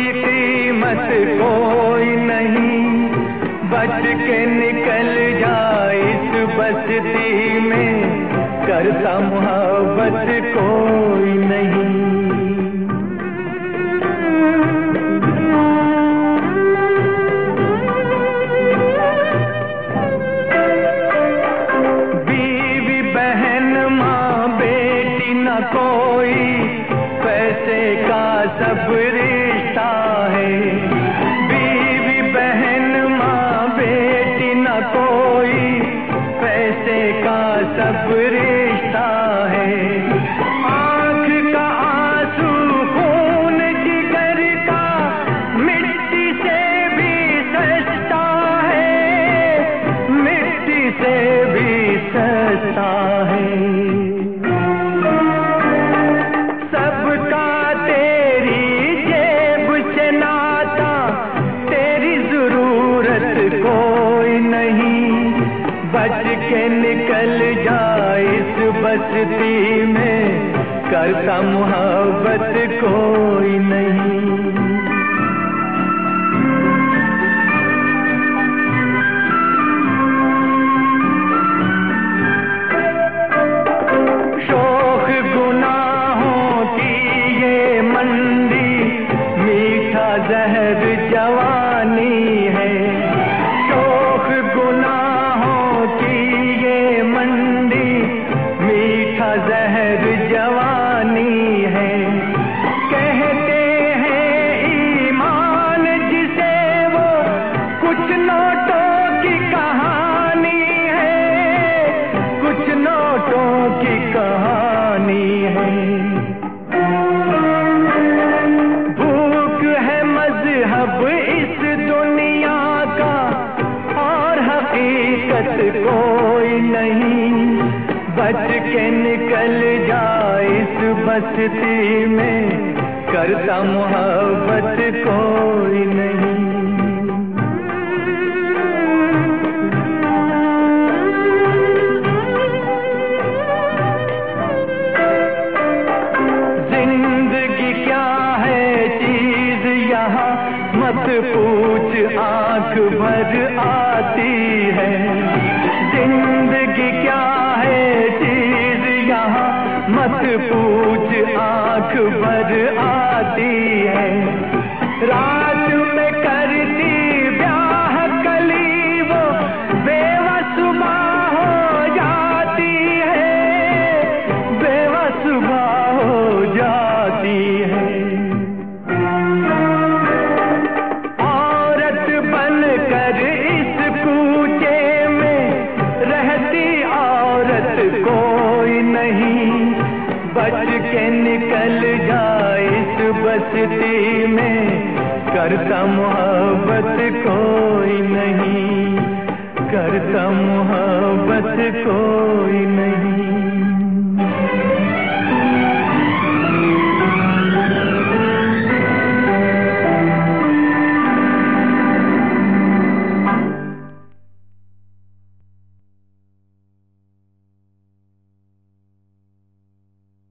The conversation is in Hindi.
कीमत कोई नहीं, बच के निकल जाए इस बस्ती में, करता मोहब्बत कोई नहीं। बीवी बहन माँ बेटी न कोई, पैसे का सब रिश्ता है। बीवी बहन माँ बेटी न कोई, पैसे का सब रिश्ता है। आँख का आंसू खून जिगर का, मिट्टी से भी सस्ता है, मिट्टी से भी सस्ता है। सबका तेरी जेब से नाता, तेरी जरूरत कोई नहीं, बच के निकल जाए इस बस्ती में, करता मोहब्बत कोई नहीं। शौक गुनाहों की ये मंडी, मीठा जहर जवानी है। शौक गुनाहों की ये मंडी, मीठा जहर जवानी है। कहते हैं ईमान जिसे वो, कुछ नोटों की कहानी है, कुछ नोटों की कहानी है। भूख है मजहब इस दुनिया का, और हकीकत कोई नहीं, बच के निकल जाए इस बस्ती में, करता मोहब्बत कोई नहीं। जिंदगी क्या है चीज यहाँ, मत पूछ आंख भर आती है। जिंदगी क्या है चीज यहाँ, मत पूछ आंख भर आती है। रात में करती ब्याह कली वो, बेवसुबा हो जाती है, बेवसुबा हो जाती है। औरत बनकर इस कूचे में, रहती औरत कोई नहीं, बच के निकल जाए इस बस्ती में, करता मोहब्बत कोई नहीं, करता मोहब्बत कोई नहीं।